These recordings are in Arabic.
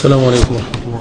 السلام عليكم ورحمة الله.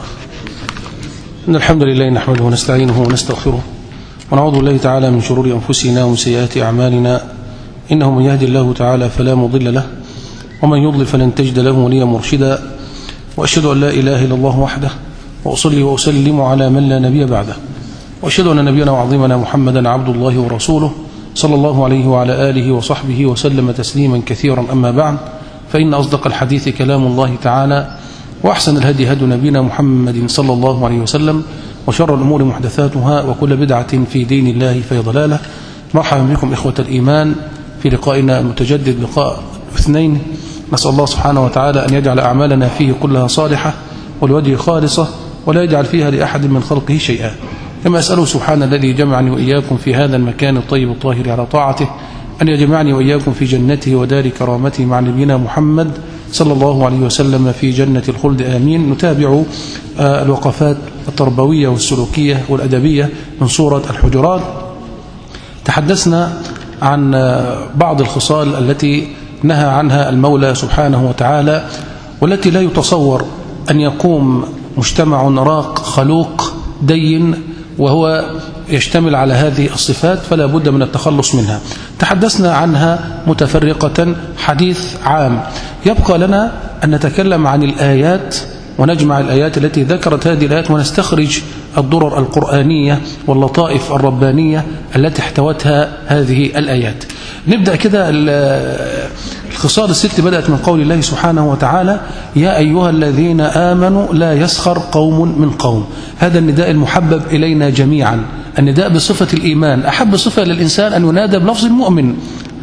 إن الحمد لله نحمده ونستعينه ونستغفره ونعوذ بالله تعالى من شرور أنفسنا ومن سيئات أعمالنا، إنه من يهدي الله تعالى فلا مضل له ومن يضلل فلن تجد له وليا مرشدا، وأشهد أن لا إله إلا الله وحده، وأصلي وأسلم على من لا نبي بعده، وأشهد أن نبينا وعظيمنا محمدا عبد الله ورسوله صلى الله عليه وعلى آله وصحبه وسلم تسليما كثيرا. أما بعد، فإن أصدق الحديث كلام الله تعالى، وأحسن الهدي هدي نبينا محمد صلى الله عليه وسلم، وشر الأمور محدثاتها، وكل بدعة في دين الله فهي ضلالة. مرحبا بكم إخوة الإيمان في لقائنا المتجدد، لقاء اثنين. نسأل الله سبحانه وتعالى أن يجعل أعمالنا فيه كلها صالحة ولوجهه خالصة، ولا يجعل فيها لأحد من خلقه شيئا. كما أسأله سبحانه الذي جمعني وإياكم في هذا المكان الطيب الطاهر على طاعته أن يجمعني وإياكم في جنته ودار كرامته مع نبينا محمد صلى الله عليه وسلم في جنة الخلد، آمين. نتابع الوقفات التربوية والسلوكية والأدبية من سورة الحجرات. تحدثنا عن بعض الخصال التي نهى عنها المولى سبحانه وتعالى، والتي لا يتصور أن يقوم مجتمع راق خلوق دين وهو يشتمل على هذه الصفات، فلا بد من التخلص منها. تحدثنا عنها متفرقة حديث عام. يبقى لنا أن نتكلم عن الآيات ونجمع الآيات التي ذكرت هذه الآيات، ونستخرج الضرر القرآنية واللطائف الربانية التي احتوتها هذه الآيات. نبدأ كده. الخصال الست بدأت من قول الله سبحانه وتعالى: يا أيها الذين آمنوا لا يسخر قوم من قوم. هذا النداء المحبب إلينا جميعا، النداء بصفة الإيمان. أحب صفة للإنسان أن ينادى بلفظ المؤمن،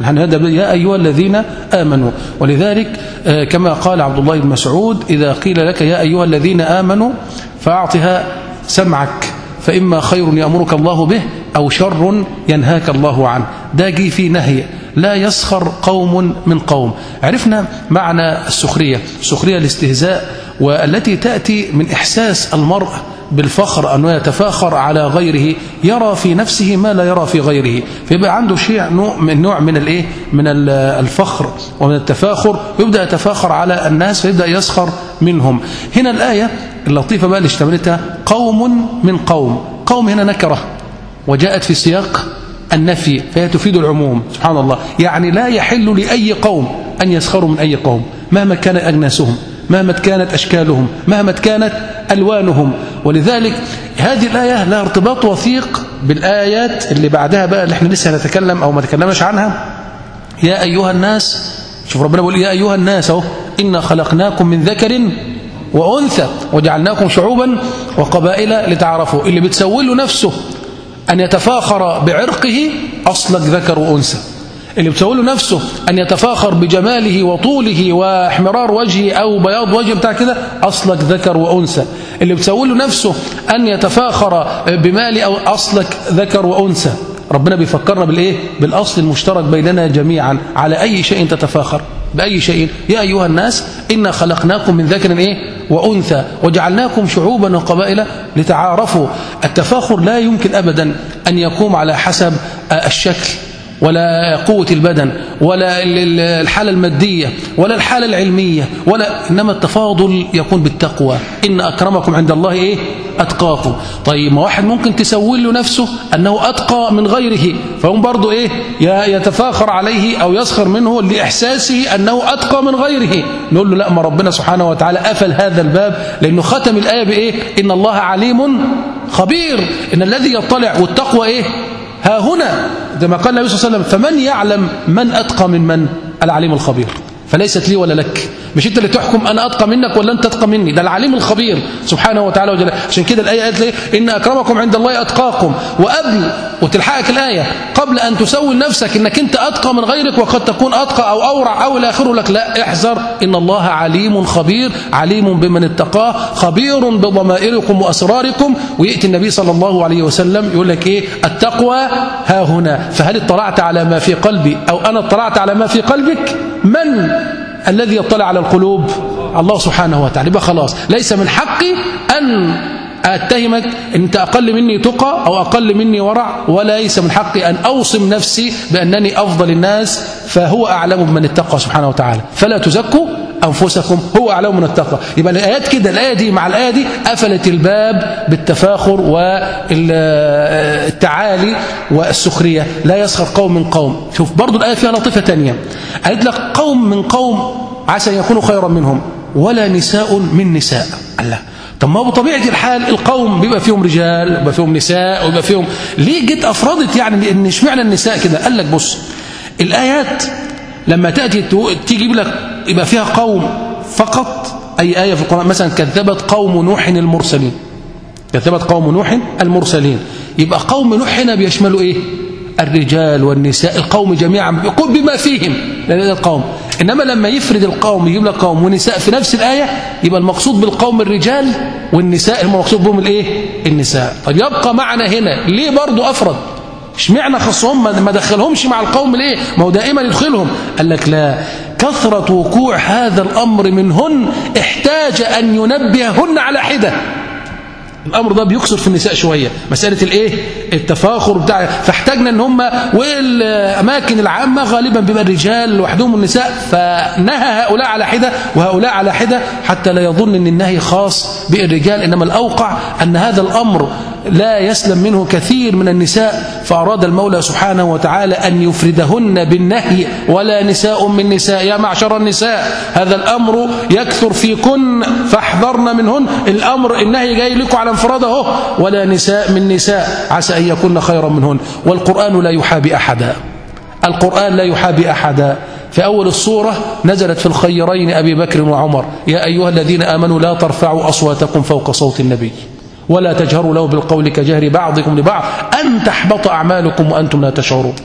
يا أيها الذين آمنوا. ولذلك كما قال عبد الله بن مسعود: إذا قيل لك يا أيها الذين آمنوا فأعطها سمعك، فإما خير يأمرك الله به أو شر ينهاك الله عنه. ده جي في نهي لا يسخر قوم من قوم. عرفنا معنى السخرية، السخرية الاستهزاء، والتي تأتي من إحساس المرء بالفخر، أنه يتفاخر على غيره، يرى في نفسه ما لا يرى في غيره، فيبقى عنده شيء نوع من الفخر ومن التفاخر، ويبدأ يتفاخر على الناس فيبدأ يسخر منهم. هنا الآية اللطيفة بقى اللي اشتملتها قوم من قوم. قوم هنا نكرة وجاءت في سياق النفي، فهي تفيد العموم. سبحان الله، يعني لا يحل لأي قوم أن يسخروا من أي قوم، مهما كان أجناسهم، مهما كانت أشكالهم، مهما كانت ألوانهم. ولذلك هذه الآية لها ارتباط وثيق بالآيات اللي بعدها بقى، اللي احنا لسه هنتكلم أو ما تكلمناش عنها. يا أيها الناس، شوف ربنا بيقول يا أيها الناس اهو، إنا خلقناكم من ذكر وأنثى وجعلناكم شعوبا وقبائل لتعارفوا. اللي بتسول له نفسه أن يتفاخر بعرقه أصلك ذكر وأنثى، اللي بتسول له نفسه أن يتفاخر بجماله وطوله واحمرار وجهه أو بياض وجهه بتاع كده أصلك ذكر وأنثى، اللي بتسول له نفسه أن يتفاخر بمال أو أصلك ذكر وأنثى. ربنا بيفكرنا بالإيه؟ بالأصل المشترك بيننا جميعا. على أي شيء تتفاخر؟ بأي شيء؟ يا أيها الناس إنا خلقناكم من ذكر إيه؟ وأنثى وجعلناكم شعوبا وقبائل لتعارفوا. التفاخر لا يمكن أبدا أن يقوم على حسب الشكل ولا قوة البدن ولا الحالة المادية ولا الحالة العلمية، إنما التفاضل يكون بالتقوى. إن أكرمكم عند الله إيه؟ أتقاكم. طيب، ما واحد ممكن تسول له نفسه أنه أتقى من غيره، فهم برضو إيه؟ يتفاخر عليه أو يسخر منه لإحساسه أنه أتقى من غيره. نقول له لا، ما ربنا سبحانه وتعالى قفل هذا الباب، لأنه ختم الآية بإيه؟ إن الله عليم خبير. إن الذي يطلع، والتقوى إيه؟ ها هنا، كما قال النبي صلى الله عليه وسلم: فمن يعلم من أتقى من العليم الخبير. فليست لي ولا لك، مش انت اللي تحكم انا اتقى منك ولا انت اتقى مني، ده العليم الخبير سبحانه وتعالى وجل. عشان كده الايه قالت لي ان اكرمكم عند الله اتقاكم. وقبل وتلحقك الايه قبل ان تسول نفسك انك انت اتقى من غيرك وقد تكون اتقى او اورع او الى اخره، لك لا، احذر، ان الله عليم خبير، عليم بمن اتقاه، خبير بضمائركم واسراركم. وياتي النبي صلى الله عليه وسلم يقول لك ايه؟ التقوى ها هنا. فهل اطلعت على ما في قلبي او انا اطلعت على ما في قلبك؟ من الذي يطلع على القلوب؟ الله سبحانه وتعالى. يبقى خلاص، ليس من حقي أن أتهمك أنت أقل مني تقى أو أقل مني ورع، وليس من حقي أن أوصم نفسي بأنني أفضل الناس، فهو أعلم بمن اتقى سبحانه وتعالى. فلا تزكوا أنفسكم هو أعلم من التقوى. يبقى الآيات كده، الآية دي مع الآية دي قفلت الباب بالتفاخر والتعالي والسخرية. لا يسخر قوم من قوم. شوف برضو الآية فيها لطيفة تانية، قالت لك قوم من قوم عسى أن يكونوا خيرا منهم ولا نساء من نساء. الله، طب ما بطبيعة الحال القوم بيبقى فيهم رجال ويبقى فيهم نساء ويبقى فيهم، ليه جيت أفرضت يعني إن اشمعنى النساء كده؟ قال لك بص، الآيات لما تأتي تيجي لك يبقى فيها قوم فقط. أي آية في القرآن مثلا كذبت قوم نوح المرسلين، كذبت قوم نوح المرسلين، يبقى قوم نوح هنا بيشملوا إيه؟ الرجال والنساء، القوم جميعا بما فيهم القوم. إنما لما يفرد القوم يجيب لك قوم ونساء في نفس الآية، يبقى المقصود بالقوم الرجال والنساء هم مقصود بهم الإيه؟ النساء. طب يبقى معنا هنا ليه برضو أفرد؟ اشمعنى خصهم ما دخلهمش مع القوم ليه؟ ما هو دائما يدخلهم. قال لك لا، كثرة وقوع هذا الأمر منهن احتاج أن ينبههن على حدة. الأمر ده بيكسر في النساء شوية، مسألة الإيه؟ التفاخر بتاع، فاحتاجنا ان هم والأماكن العامة غالبا بيبقى الرجال لوحدهم والنساء، فنهى هؤلاء على حدة وهؤلاء على حدة حتى لا يظن ان النهي خاص بالرجال، إنما الأوقع أن هذا الأمر لا يسلم منه كثير من النساء، فأراد المولى سبحانه وتعالى أن يفردهن بالنهي ولا نساء من نساء. يا معشر النساء هذا الأمر يكثر فيكن فاحذرن منهن. الأمر النهي جاي لكم على انفراده، ولا نساء من نساء عسى أن يكون خيرا منهن. والقرآن لا يحابي أحدا، القرآن لا يحابي أحدا. في أول الصورة نزلت في الخيرين أبي بكر وعمر: يا أيها الذين آمنوا لا ترفعوا أصواتكم فوق صوت النبي ولا تجهروا له بالقول كجهر بعضكم لبعض أن تحبط أعمالكم وأنتم لا تشعرون.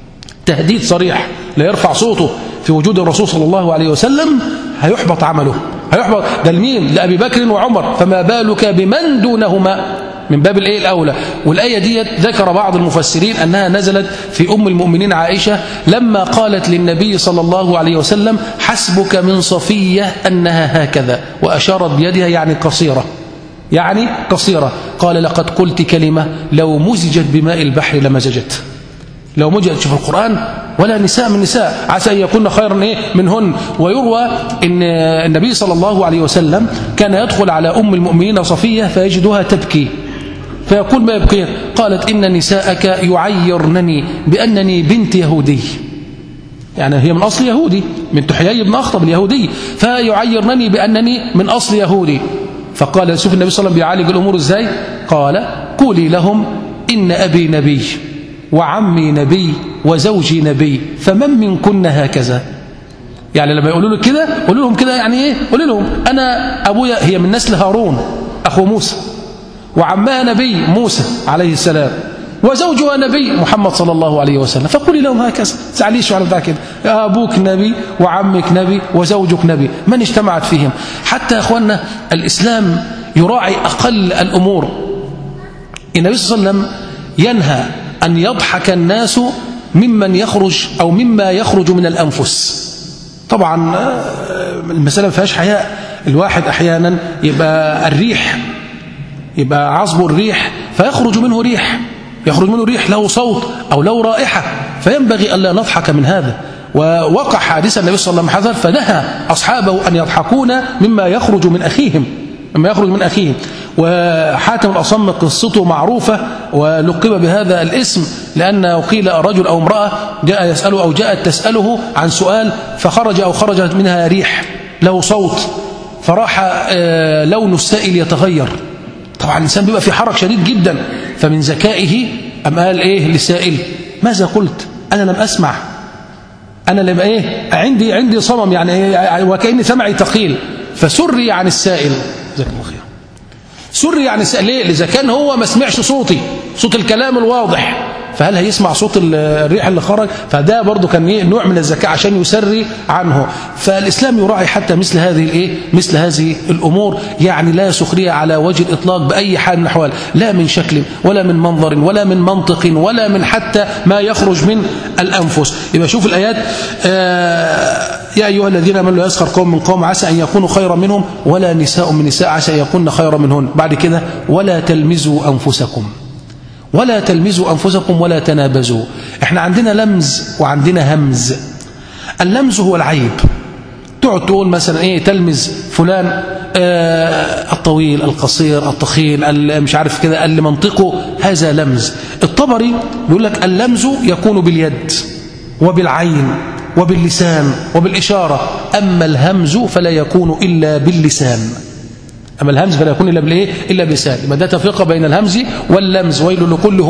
تهديد صريح، لا يرفع صوته في وجود الرسول صلى الله عليه وسلم هيحبط عمله، هيحبط. ده لمين؟ لأبي بكر وعمر، فما بالك بمن دونهما من باب الإيه الأولى. والآية دي ذكر بعض المفسرين أنها نزلت في أم المؤمنين عائشة لما قالت للنبي صلى الله عليه وسلم: حسبك من صفية أنها هكذا، وأشارت بيدها يعني قصيرة، يعني قصيرة. قال: لقد قلت كلمة لو مزجت بماء البحر لمزجت. لو مزجت. شوف القرآن: ولا نساء من نساء عسى أن يكون خيرا إيه منهن. ويروى أن النبي صلى الله عليه وسلم كان يدخل على أم المؤمنين صفية فيجدها تبكي، فيقول: ما يبكين؟ قالت: إن نساءك يعيرنني بأنني بنت يهودي، يعني هي من أصل يهودي، من حيي بن أخطب اليهودي، فيعيرنني بأنني من أصل يهودي. فقال: شوف النبي صلى الله عليه وسلم بيعالج الأمور إزاي؟ قال: قولي لهم إن أبي نبي وعمي نبي وزوجي نبي، فمن منكن هكذا. يعني لما يقولوا له كده قولوا لهم كده، يعني إيه؟ قولوا لهم أنا أبويا، هي من نسل هارون أخو موسى، وعمها نبي موسى عليه السلام، وزوجها نبي محمد صلى الله عليه وسلم، فقولي لهم هكذا، تعليش على ذا كده، أبوك نبي وعمك نبي وزوجك نبي، من اجتمعت فيهم. حتى يا أخوانا الإسلام يراعي أقل الأمور. النبي صلى الله عليه وسلم ينهى أن يضحك الناس ممن يخرج أو مما يخرج من الأنفس. طبعا المسألة ما فيهاش حياء. الواحد أحيانا يبقى الريح، يبقى عصب الريح فيخرج منه ريح، يخرج منه ريح له صوت أو له رائحة، فينبغي ألا نضحك من هذا. ووقع حادثة النبي صلى الله عليه وسلم حذر، فنهى أصحابه أن يضحكون مما يخرج من أخيهم، مما يخرج من أخيهم. وحاتم الأصم قصته معروفة ولقب بهذا الاسم لأنه قيل رجل أو امرأة جاء يسأله أو جاءت تسأله عن سؤال، فخرج أو خرجت منها ريح له صوت، فراح لون السائل يتغير. طبعا الإنسان بيبقى في حرج شديد جدا، فمن ذكائه أم قال إيه للسائل: ماذا قلت؟ أنا لم أسمع، أنا لم إيه، عندي صمم، يعني وكأن سمعي ثقيل. فسري عن السائل، جزاكم الله خير، سري عن السائل. ليه؟ إذا كان هو ما سمعش صوت الكلام الواضح، فهل هيسمع صوت الريح اللي خرج؟ فده برضو كان نوع من الذكاء عشان يسري عنه. فالإسلام يراعي حتى مثل هذه الأمور، يعني لا سخرية على وجه الإطلاق بأي حال من الأحوال، لا من شكل ولا من منظر ولا من منطق ولا من حتى ما يخرج من الأنفس. يبقى شوف الآيات: يا أيها الذين آمنوا لا يسخر قوم من قوم عسى أن يكونوا خيرا منهم ولا نساء من نساء عسى أن يكون خيرا منهن. بعد كده: ولا تلمزوا أنفسكم، ولا تلمزوا أنفسكم ولا تنابزوا. احنا عندنا لمز وعندنا همز. اللمز هو العيب، تقعد تقول مثلا ايه تلمز فلان الطويل القصير التخين مش عارف كده اللي منطقه هذا لمز. الطبري بيقول لك اللمز يكون باليد وبالعين وباللسان وبالإشارة، أما الهمز فلا يكون إلا باللسان. أما الهمز فلا يكون إلا بالإيه؟ إلا باللسان. يبقى ده تفرقة بين الهمز واللمز. ويل لكل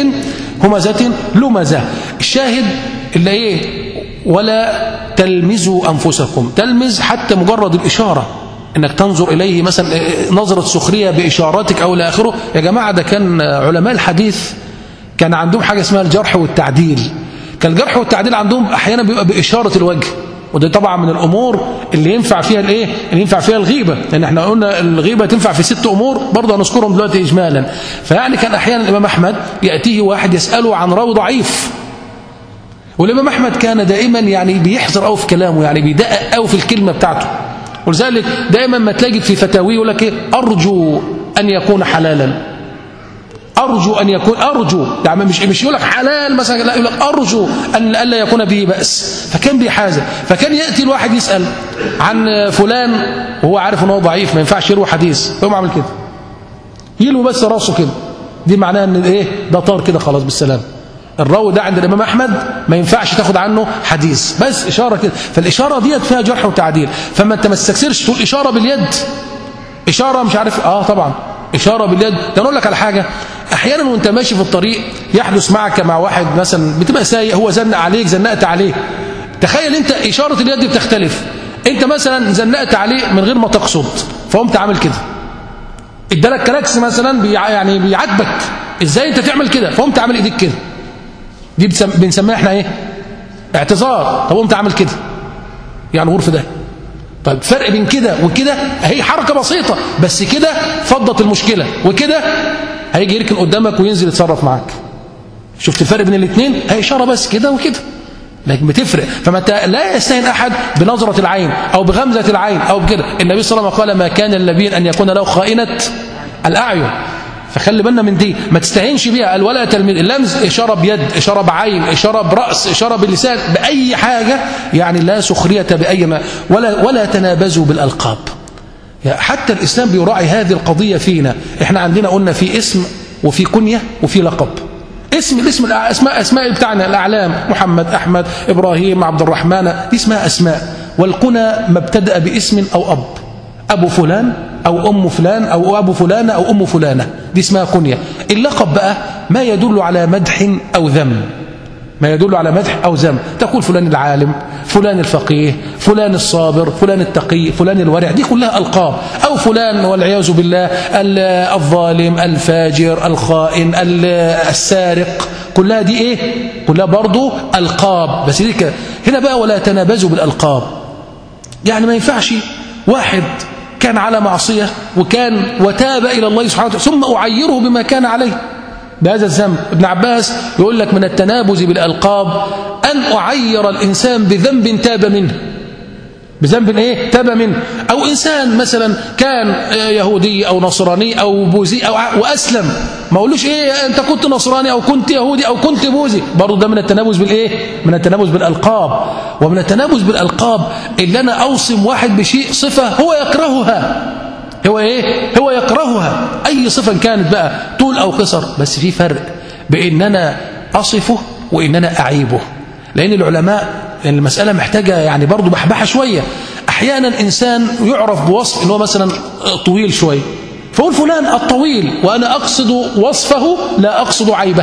همزة لمزة. الشاهد اللي إيه؟ ولا تلمزوا أنفسكم. تلمز حتى مجرد الإشارة، إنك تنظر إليه مثلا نظرة سخرية بإشاراتك أو لآخره. يا جماعة ده كان علماء الحديث كان عندهم حاجة اسمها الجرح والتعديل. كان الجرح والتعديل عندهم أحيانا بيبقى بإشارة الوجه، وده طبعا من الأمور اللي ينفع فيها الإيه؟ اللي ينفع فيها الغيبة، لأن احنا قلنا الغيبة تنفع في 6 أمور برضه هنذكرهم دلوقتي إجمالا. فيعني كان أحيانا الإمام أحمد يأتيه واحد يسأله عن راوي ضعيف، والإمام أحمد كان دائما يعني بيحذر أو في كلامه، يعني بيدقق أو في الكلمة بتاعته. ولذلك دائما ما تلاقي في فتاويه يقول لك إيه؟ أرجو أن يكون حلالا، أرجو أن يكون، أرجو يعني مش يقول لك حلال مثلا، لا يقول لك أرجو أن ألا يكون به بأس. فكان بيحاذر. فكان يأتي الواحد يسأل عن فلان وهو عارف أنه ضعيف ما ينفعش يروي حديث، يقوم عامل كده يلوي بس راسه كده، دي معناها أن إيه؟ ده طار كده خلاص بالسلام. الراوي ده عند الإمام أحمد ما ينفعش تاخد عنه حديث، بس إشارة كده. فالإشارة ديت فيها جرح وتعديل. فما أنت ما تستكثرش تقول إشارة باليد، إشارة مش عارف طبعا إشارة باليد. ده نقول لك على حاجة، أحيانا وأنت ماشي في الطريق يحدث معك مع واحد مثلا بتبقى سايق، هو زنق عليك زنقت عليه، تخيل أنت إشارة اليد بتختلف. أنت مثلا زنقت عليه من غير ما تقصد، فقمت عامل كده، ادالك كلاكس مثلا يعني بيعاتبك، إزاي أنت تعمل كده؟ فقمت عامل إيديك كده، دي بنسميها احنا ايه؟ اعتذار. طب قمت عامل كده، يعني غرف ده. طيب فرق بين كده وكده هي حركة بسيطة، بس كده فضت المشكلة، وكده هيجي يركن قدامك وينزل يتصرف معاك. شفت الفرق بين الاثنين؟ هي إشارة بس كده وكده، لكن بتفرق. فمتى لا يستهين أحد بنظرة العين أو بغمزة العين أو بكده. النبي صلى الله عليه وسلم قال ما كان للنبي أن يكون له خائنة الأعين. فخلي بالنا من دي، ما تستهينش بيها. قال ولا تلميذ. اللمز إشارة بيد، إشارة بعين، إشارة برأس، إشارة باللسان، بأي حاجة، يعني لا سخرية بأي ما. ولا تنابزوا بالألقاب. يعني حتى الإسلام بيراعي هذه القضية فينا. إحنا عندنا قلنا في اسم وفي كنية وفي لقب. الاسم أسماء بتاعنا الأعلام، محمد، أحمد، إبراهيم، عبد الرحمن، دي اسمها أسماء. والكنى مبتدأ باسم أو أب، أبو فلان أو أم فلان أو أبو فلانة أو أم فلانة، دي اسمها كنية. اللقب بقى ما يدل على مدح أو ذم، ما يدل على مدح أو ذم. تقول فلان العالم، فلان الفقيه، فلان الصابر، فلان التقي، فلان الورع، دي كلها ألقاب. أو فلان والعياذ بالله الظالم، الفاجر، الخائن، السارق، كلها دي إيه؟ كلها برضو ألقاب. بس دي كده. هنا بقى ولا تنابزوا بالألقاب. يعني ما ينفعش واحد كان على معصية وتاب إلى الله سبحانه وتعالى ثم أعيره بما كان عليه بهذا الذنب. ابن عباس يقول لك من التنابز بالألقاب أن أعير الإنسان بذنب تاب منه. بذنب إيه؟ تاب منه. أو إنسان مثلا كان يهودي أو نصراني أو بوذي وأسلم، ما أقولوش إيه أنت كنت نصراني أو كنت يهودي أو كنت بوذي، برضو ده من التنابز بالإيه؟ من التنابز بالألقاب. ومن التنابز بالألقاب اللي أنا أوصم واحد بشيء صفة هو يكرهها. هو إيه؟ هو يكرهها، أي صفة كانت بقى طول أو قصر. بس في فرق بين أنا أصفه وإن أنا أعيبه. لأن العلماء لأن المسألة محتاجة يعني برضو بحبحة شوية. أحيانا إنسان يعرف بوصف إنه مثلا طويل شوية، فقول فلان الطويل وأنا أقصد وصفه لا أقصد عيبه.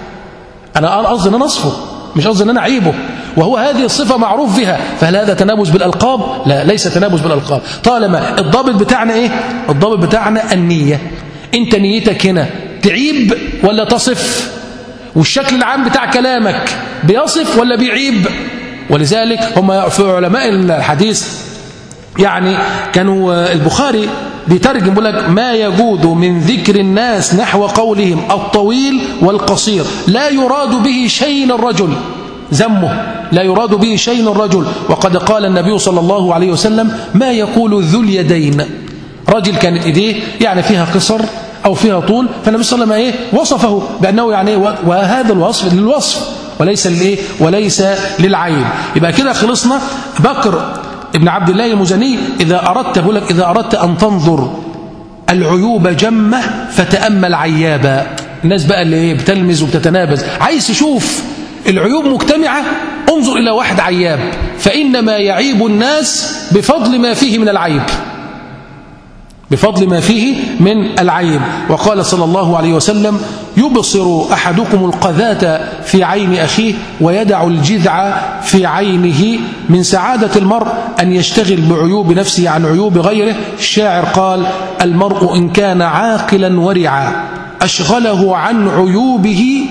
أنا قصدي أن أنا أصفه، مش قصدي أن أنا عيبه، وهو هذه الصفة معروف بها. فهل هذا تنابز بالألقاب؟ لا، ليس تنابز بالألقاب. طالما الضابط بتاعنا إيه؟ الضابط بتاعنا النية. أنت نيتك هنا تعيب ولا تصف؟ والشكل العام بتاع كلامك بيصف ولا بيعيب؟ ولذلك هم في علماء الحديث يعني كانوا البخاري بيترجم بيقول لك ما يجود من ذكر الناس نحو قولهم الطويل والقصير لا يراد به شيء الرجل ذمه، لا يراد به شيء الرجل. وقد قال النبي صلى الله عليه وسلم ما يقول ذو اليدين. رجل كانت ايديه يعني فيها قصر أو فيها طول، فالنبي صلى الله عليه وسلم وصفه بأنه يعني وهذا الوصف للوصف وليس للإيه؟ وليس للعيب. يبقى كده خلصنا. بكر ابن عبد الله المزني إذا أردت أن تنظر العيوب جمة فتأمل عيابا. الناس بقى اللي بتلمز وبتتنابز، عايز تشوف العيوب مجتمعة، انظر إلى واحد عياب، فإنما يعيب الناس بفضل ما فيه من العيب، بفضل ما فيه من العيب. وقال صلى الله عليه وسلم: يبصر أحدكم القذاة في عين أخيه ويدع الجذع في عينه. من سعادة المرء أن يشتغل بعيوب نفسه عن عيوب غيره. الشاعر قال: المرء إن كان عاقلا ورعا أشغله عن عيوبه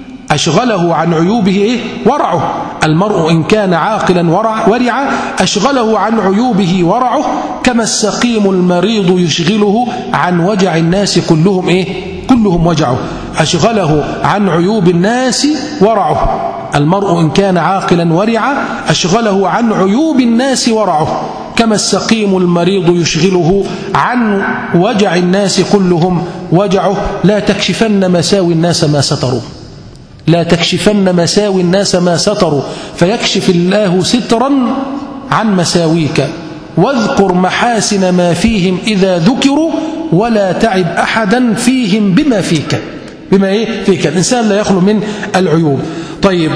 ورعه. المرء إن كان عاقلا ورعا أشغله عن عيوبه ورعه، كما السقيم المريض يشغله عن وجع الناس كلهم وجعه. أشغله عن عيوب الناس ورعه. المرء إن كان عاقلا ورعا أشغله عن عيوب الناس ورعه، كما السقيم المريض يشغله عن وجع الناس كلهم وجعه. لا تكشفن مساوي الناس ما ستروا، لا تكشفن مساوي الناس ما ستروا، فيكشف الله سترا عن مساويك. واذكر محاسن ما فيهم إذا ذكروا، ولا تعب أحدا فيهم بما فيك. فيك الإنسان لا يخلو من العيوب. طيب،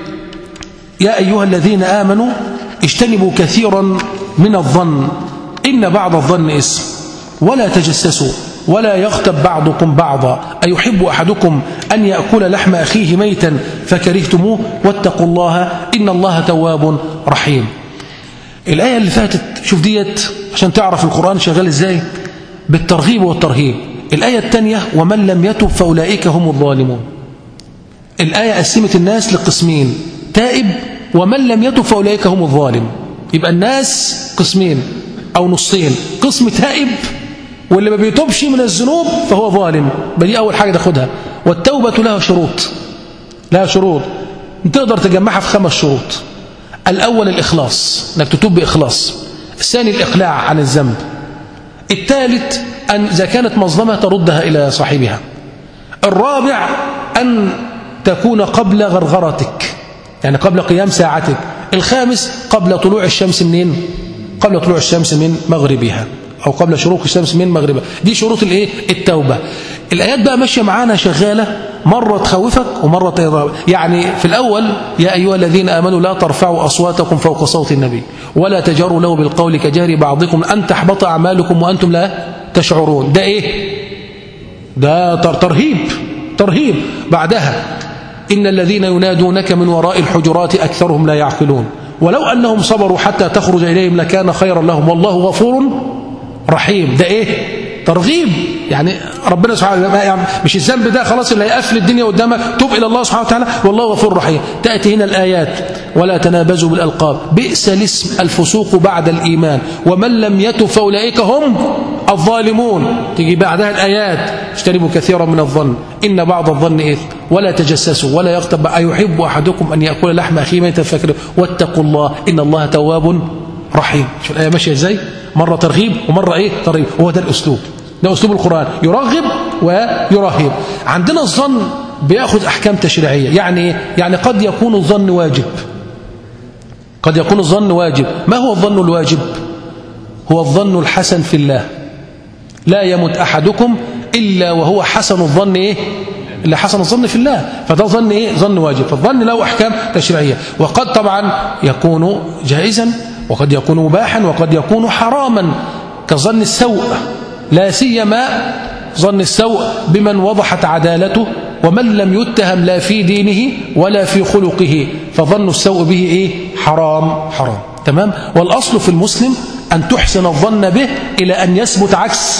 يا أيها الذين آمنوا اجتنبوا كثيرا من الظن إن بعض الظن إثم، ولا تجسسوا ولا يغتب بعضكم بعضا، أيحب أحدكم أن يأكل لحم أخيه ميتا فكرهتموه، واتقوا الله إن الله تواب رحيم. الآية اللي فاتت شوف ديت عشان تعرف القرآن شغال إزاي، بالترغيب والترهيب. الآية الثانية: ومن لم يتب فأولئك هم الظالمون. الآية قسمت الناس لقسمين: تائب ومن لم يتب فأولئك هم الظالم. يبقى الناس قسمين أو نصين: قسم تائب واللي ما بيتوبش من الذنوب فهو ظالم. دي أول حاجة تاخدها. والتوبة لها شروط تقدر تجمعها في 5 شروط. الأول الإخلاص، أنك تتوب بإخلاص. الثاني الإقلاع عن الذنب. الثالث أن إذا كانت مظلمة تردها إلى صاحبها. الرابع أن تكون قبل غرغرتك، يعني قبل قيام ساعتك. الخامس قبل طلوع الشمس منين؟ قبل طلوع الشمس من مغربها، أو قبل شروق الشمس من مغربها. دي شروط التوبة. الآيات بقى ماشية معانا شغالة، مرة تخوفك ومرة ترهبك. يعني في الأول: يا أيها الذين آمنوا لا ترفعوا أصواتكم فوق صوت النبي ولا تجروا له بالقول كجهر بعضكم أن تحبط أعمالكم وأنتم لا تشعرون. ده ده ترهيب. بعدها: إن الذين ينادونك من وراء الحجرات أكثرهم لا يعقلون ولو أنهم صبروا حتى تخرج إليهم لكان خيرا لهم والله غفور رحيم. ده ترغيب. يعني ربنا سبحانه وتعالى مش الذنب ده خلاص اللي هيقفل الدنيا قدامك، توب إلى الله سبحانه وتعالى والله غفور رحيم. تأتي هنا الآيات: ولا تنابزوا بالألقاب بئس الاسم الفسوق بعد الإيمان ومن لم يتب فأولئك هم الظالمون. تيجي بعدها الآيات: اجتنبوا كثيرا من الظن إن بعض الظن إثم ولا تجسسوا ولا يغتب أيحب أحدكم أن يأكل لحم أخيه ميتا فكرهتموه واتقوا الله إن الله تواب رحيم. شوف الآية ماشية إزاي، مرة ترغيب ومرة ترغيب. هو ده الأسلوب، ده أسلوب القرآن، يرغب ويرهب. عندنا الظن بيأخذ أحكام تشريعية. يعني قد يكون الظن واجب. ما هو الظن الواجب؟ هو الظن الحسن في الله. لا يمت أحدكم إلا وهو حسن الظن إلا حسن الظن في الله. فده ظن واجب. فالظن له أحكام تشريعية. وقد طبعا يكون جائزا وقد يكون مباحا وقد يكون حراما، كظن السوء، لا سيما ظن السوء بمن وضحت عدالته ومن لم يتهم لا في دينه ولا في خلقه، فظن السوء به حرام. تمام. والأصل في المسلم أن تحسن الظن به إلى أن يثبت عكس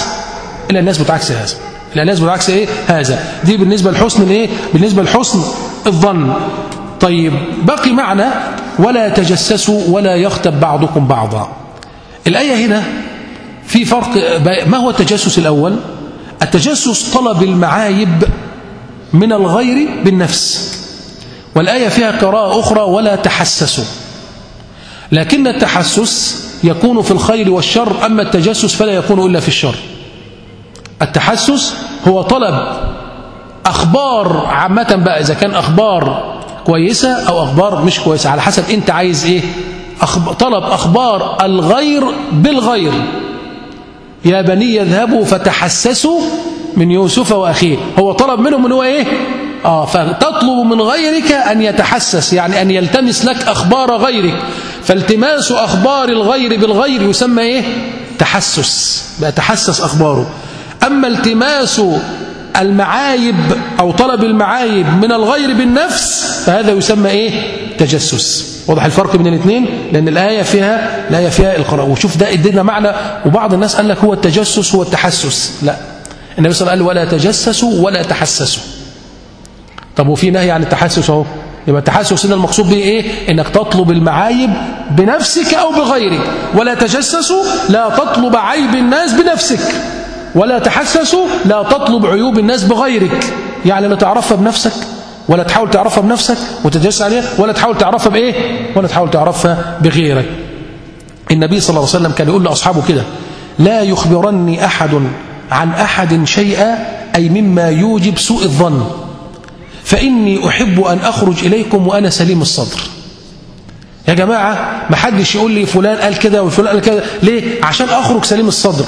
هذا. دي بالنسبة لحسن بالنسبة لحسن الظن. طيب، بقي معنى: ولا تجسسوا ولا يغتب بعضكم بعضا. الآية هنا في فرق. ما هو التجسس الأول؟ التجسس طلب المعايب من الغير بالنفس، والآية فيها قراءة أخرى: ولا تحسسوا. لكن التحسس يكون في الخير والشر، أما التجسس فلا يكون إلا في الشر. التحسس هو طلب أخبار عامة بقى، إذا كان أخبار كويسة أو أخبار مش كويسة، على حسب أنت عايز طلب أخبار الغير بالغير. يا بني يذهبوا فتحسسوا من يوسف وأخيه. هو طلب منهم أنه إيه؟ فتطلب من غيرك أن يتحسس، يعني أن يلتمس لك أخبار غيرك. فالتماس أخبار الغير بالغير يسمى إيه؟ تحسس، بقى تحسس أخباره. أما التماس المعايب أو طلب المعايب من الغير بالنفس فهذا يسمى إيه؟ تجسس. واضح الفرق بين الاثنين؟ لأن الآية فيها القراءة. وشوف ده ادينا معنى. وبعض الناس قال لك هو التجسس هو التحسس. لا، النبي صلى الله عليه وسلم قال ولا تجسسوا ولا تحسسوا. طب وفي نهي عن التحسس اهو. يبقى التحسس هنا المقصود به ايه؟ انك تطلب المعايب بنفسك او بغيرك. ولا تجسسوا لا تطلب عيب الناس بنفسك، ولا تحسسوا لا تطلب عيوب الناس بغيرك. يعني لا تعرفها بنفسك ولا تحاول تعرفها بنفسك وتتجسس عليها، ولا تحاول تعرفها بايه؟ ولا تحاول تعرفها بغيرك. النبي صلى الله عليه وسلم كان يقول لاصحابه كده: لا يخبرني احد عن احد شيئا، اي مما يوجب سوء الظن، فإني أحب أن أخرج إليكم وأنا سليم الصدر. يا جماعة ما حدش يقول لي فلان قال كده وفلان قال كده. ليه؟ عشان أخرج سليم الصدر.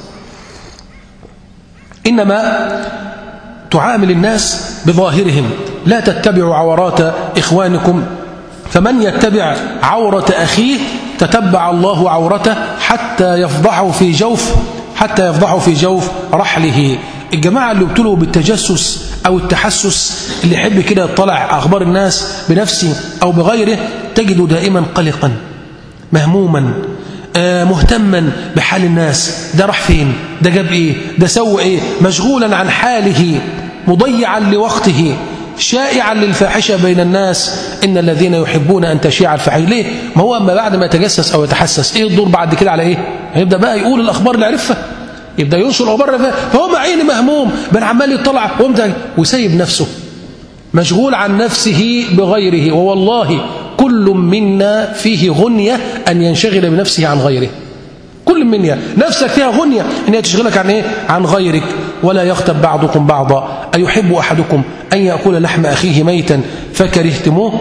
إنما تعامل الناس بظاهرهم، لا تتبعوا عورات إخوانكم، فمن يتبع عورة أخيه تتبع الله عورته حتى يفضحه في جوف رحله. الجماعة اللي ابتلوا بالتجسس أو التحسس، اللي يحب كده يطلع أخبار الناس بنفسه أو بغيره، تجده دائما قلقا مهموما مهتما بحال الناس. ده راح فين؟ ده جاب إيه؟ ده سوى إيه؟ مشغولا عن حاله، مضيعا لوقته، شائعا للفاحشة بين الناس. إن الذين يحبون أن تشيع الفاحشة. ليه؟ ما هو أما بعد ما يتجسس أو يتحسس إيه الدور بعد كده على إيه؟ هيبدأ بقى يقول الأخبار اللي عرفها، يبدأ ينشر الأخبار اللي فيها. فهو عيني مهموم بل عمال يطلع وسيب نفسه، مشغول عن نفسه بغيره. ووالله كل منا فيه غنية أن ينشغل بنفسه عن غيره. كل منا نفسك فيها غنية أن تشغلك عن إيه؟ عن غيرك. ولا يغتب بعضكم بعضا، أيحب أحدكم أن يأكل لحم أخيه ميتا فكرهتموه.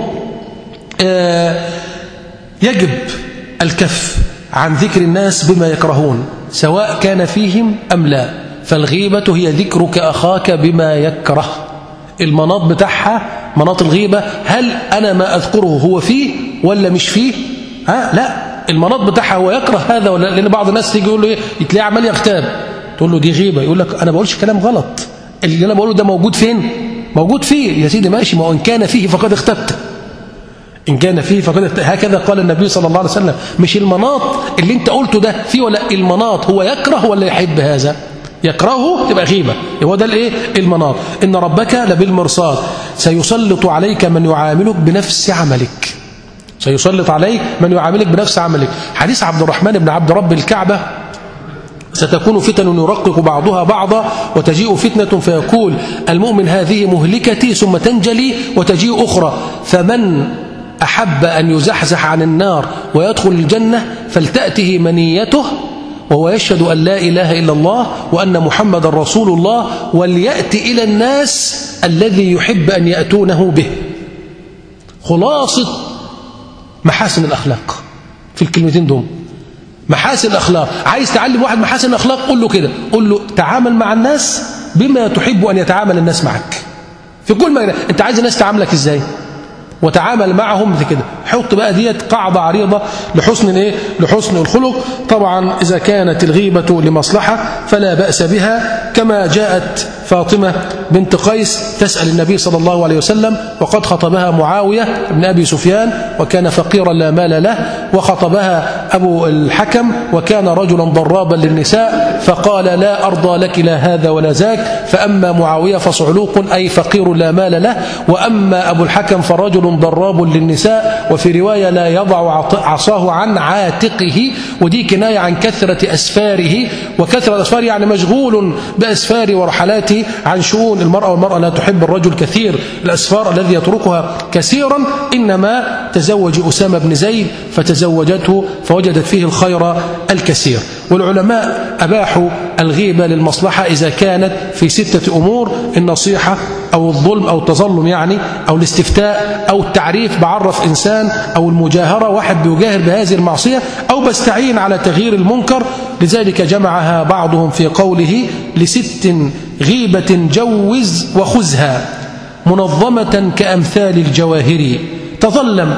يجب الكف عن ذكر الناس بما يكرهون سواء كان فيهم أم لا. فالغيبة هي ذكرك أخاك بما يكره. المناط بتاعها مناط الغيبة، هل أنا ما أذكره هو فيه ولا مش فيه؟ لا، المناط بتاعها هو يكره هذا ولا. لأن بعض الناس تيجي يقول له إيه؟ يتلاقي عمال يغتاب، تقول له دي غيبة، يقول لك أنا بقولش كلام غلط، اللي أنا بقوله ده موجود فين؟ موجود فيه يا سيدي، ماشي، ما إن كان فيه فقد اغتبت، إن كان فيه فقد. هكذا قال النبي صلى الله عليه وسلم. مش المناط اللي انت قلته ده فيه، ولا المناط هو يكره ولا يحب هذا. يكرهه تبقى غيبة. هو ده الايه؟ المناط. إن ربك لبالمرصاد سيسلط عليك من يعاملك بنفس عملك. سيسلط عليك من يعاملك بنفس عملك. حديث عبد الرحمن بن عبد رب الكعبة: ستكون فتن يرقق بعضها بعضا، وتجيء فتنة فيقول المؤمن هذه مهلكتي، ثم تنجلي وتجيء أخرى، فمن أحب أن يزحزح عن النار ويدخل الجنة فلتأته منيته وهو يشهد أن لا إله إلا الله وأن محمد رسول الله، وليأتي إلى الناس الذي يحب أن يأتونه به. خلاصة محاسن الأخلاق في الكلمتين دول. محاسن الأخلاق. عايز تعلم واحد محاسن الأخلاق، قل له كده، قل له تعامل مع الناس بما تحب أن يتعامل الناس معك في كل ما. أنت عايز الناس تعاملك إزاي؟ وتعامل معهم كده. حط بقى ديت قاعدة عريضة لحسن الخلق. طبعا إذا كانت الغيبة لمصلحة فلا بأس بها، كما جاءت فاطمة بنت قيس تسأل النبي صلى الله عليه وسلم، وقد خطبها معاوية بن أبي سفيان وكان فقيرا لا مال له، وخطبها أبو الحكم وكان رجلا ضرابا للنساء، فقال لا أرضى لك لا هذا ولا ذاك، فأما معاوية فصعلوق أي فقير لا مال له، وأما أبو الحكم فرجل ضراب للنساء، وفي رواية لا يضع عصاه عن عاتقه، ودي كناية عن كثرة أسفاره، وكثرة الأسفار يعني مشغول بأسفاره ورحلاته عن شؤون المرأة، والمرأة لا تحب الرجل كثير الأسفار الذي يتركها كثيرا. إنما تزوج أسامة بن زيد فتزوجته فوجدت فيه الخير الكثير. والعلماء أباحوا الغيبة للمصلحة إذا كانت في 6 أمور: النصيحة أو الظلم أو التظلم يعني، أو الاستفتاء أو التعريف، بعرف إنسان، أو المجاهرة، واحد بيجاهر بهذه المعصية، أو بستعين على تغيير المنكر. لذلك جمعها بعضهم في قوله: ل6 غيبة جوز وخذها منظمة كأمثال الجواهر. تظلم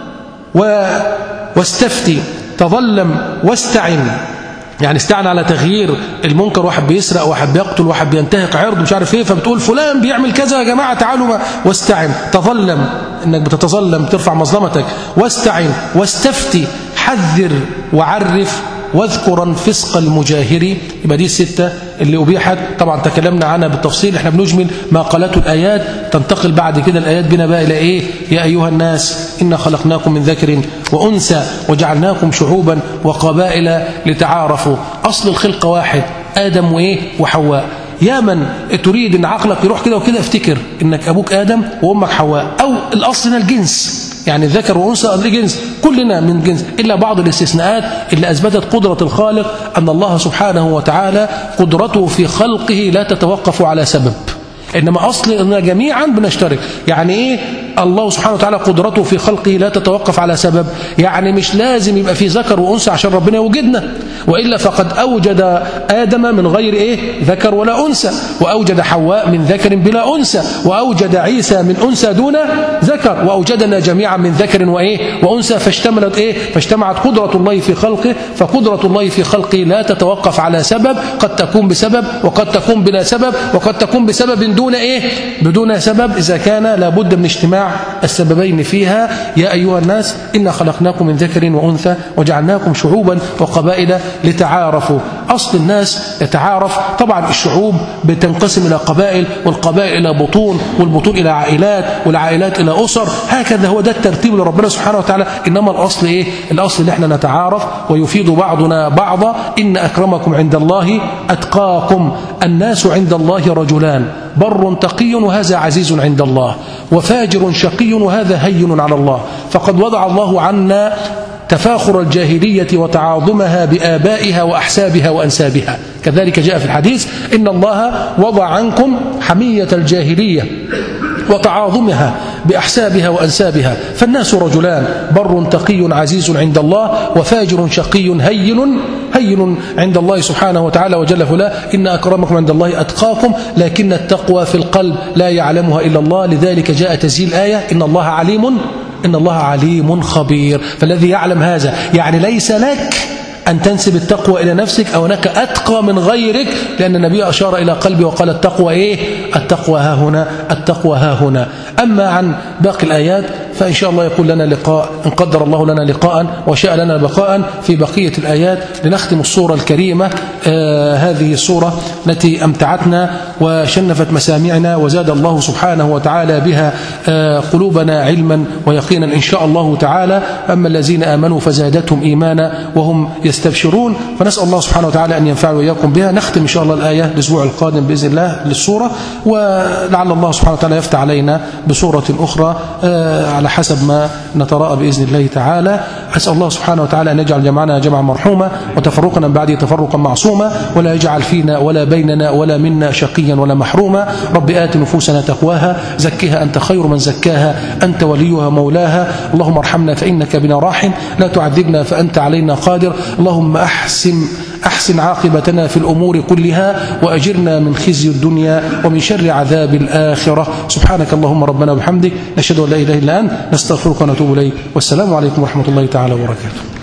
واستفتي، تظلم واستعن، يعني استعن على تغيير المنكر، واحد بيسرق، واحد بيقتل، واحد بينتهك عرض مش عارف ايه، فبتقول فلان بيعمل كذا يا جماعة تعالوا واستعن. تظلم، انك بتتظلم ترفع مظلمتك. واستعن واستفتي، حذر وعرف واذكرا فسق المجاهر. يبقى دي ال6 اللي أبيحت. طبعا تكلمنا عنها بالتفصيل، احنا بنجمل ما قالته الآيات. تنتقل بعد كده الآيات بنا بقى إلى إيه؟ يا أيها الناس إنا خلقناكم من ذكر وأنثى وجعلناكم شعوبا وقبائل لتعارفوا. أصل الخلق واحد، آدم وإيه؟ وحواء. يا من تريد ان عقلك يروح كده وكده، افتكر انك ابوك آدم وامك حواء، او الاصل هنا الجنس، يعني ذكر وانثى الجنس، كلنا من جنس، الا بعض الاستثناءات اللي اثبتت قدرة الخالق، ان الله سبحانه وتعالى قدرته في خلقه لا تتوقف على سبب، انما اصل اننا جميعا بنشترك. يعني ايه الله سبحانه وتعالى قدرته في خلقه لا تتوقف على سبب؟ يعني مش لازم يبقى في ذكر وانثى عشان ربنا يوجدنا، والا فقد اوجد ادم من غير ايه؟ ذكر ولا انثى، واوجد حواء من ذكر بلا انثى، واوجد عيسى من انثى دون ذكر، واوجدنا جميعا من ذكر وايه؟ وانثى، فاشتملت ايه؟ فاجتمعت قدرة الله في خلقه. فقدرة الله في خلقه لا تتوقف على سبب، قد تكون بسبب وقد تكون بلا سبب وقد تكون بسبب دون ايه؟ بدون سبب، اذا كان لابد من اجتماع السببين فيها. يا أيها الناس إنا خلقناكم من ذكر وأنثى وجعلناكم شعوبا وقبائل لتعارفوا. أصل الناس يتعارف. طبعا الشعوب بتنقسم إلى قبائل، والقبائل إلى بطون، والبطون إلى عائلات، والعائلات إلى أسر، هكذا هو ده الترتيب لربنا سبحانه وتعالى. إنما الأصل إيه؟ الأصل إن احنا نتعارف ويفيد بعضنا بعضا. إن أكرمكم عند الله أتقاكم. الناس عند الله رجلان، بر تقي وهذا عزيز عند الله، وفاجر شقي وهذا هين على الله. فقد وضع الله عنا تفاخر الجاهلية وتعاظمها بآبائها وأحسابها وأنسابها. كذلك جاء في الحديث: إن الله وضع عنكم حمية الجاهلية وتعاظمها بأحسابها وأنسابها. فالناس رجلان، بر تقي عزيز عند الله، وفاجر شقي هين عند الله سبحانه وتعالى وجل فلاه. إن أكرمكم عند الله أتقاكم. لكن التقوى في القلب لا يعلمها إلا الله. لذلك جاء تنزيل آية: إن الله عليم خبير. فالذي يعلم هذا، يعني ليس لك أن تنسب التقوى إلى نفسك أو أنك أتقى من غيرك، لأن النبي أشار إلى قلبي وقال: التقوى إيه؟ التقوى ها هنا، التقوى ها هنا. أما عن باقي الآيات فإن شاء الله يكون لنا لقاء، إن قدر الله لنا لقاء وشاء لنا بقاء في بقية الآيات لنختم الصورة الكريمة. هذه الصورة التي أمتعتنا وشنفت مسامعنا، وزاد الله سبحانه وتعالى بها قلوبنا علما ويقينا إن شاء الله تعالى. أما الذين آمنوا فزادتهم إيمانا وهم يستبشرون. فنسأل الله سبحانه وتعالى أن ينفع وإياكم بها. نختم إن شاء الله الآية الأسبوع القادم بإذن الله للصورة، ولعل الله سبحانه وتعالى يفتح علينا بصورة أخرى على حسب ما نتراءى بإذن الله تعالى. أسأل الله سبحانه وتعالى أن يجعل جمعنا جمعا مرحوما وتفرقنا من بعده تفرقا معصوما، ولا يجعل فينا ولا بيننا ولا منا شقيا ولا محروما. رب آت نفوسنا تقواها، زكها أنت خير من زكاها، أنت وليها مولاها. اللهم ارحمنا فإنك بنا راحم، لا تعذبنا فأنت علينا قادر. اللهم أحسن عاقبتنا في الأمور كلها، وأجرنا من خزي الدنيا ومن شر عذاب الآخرة. سبحانك اللهم ربنا وبحمدك، نشهد أن لا إله إلا أنت، نستغفرك ونتوب إليك. والسلام عليكم ورحمة الله تعالى وبركاته.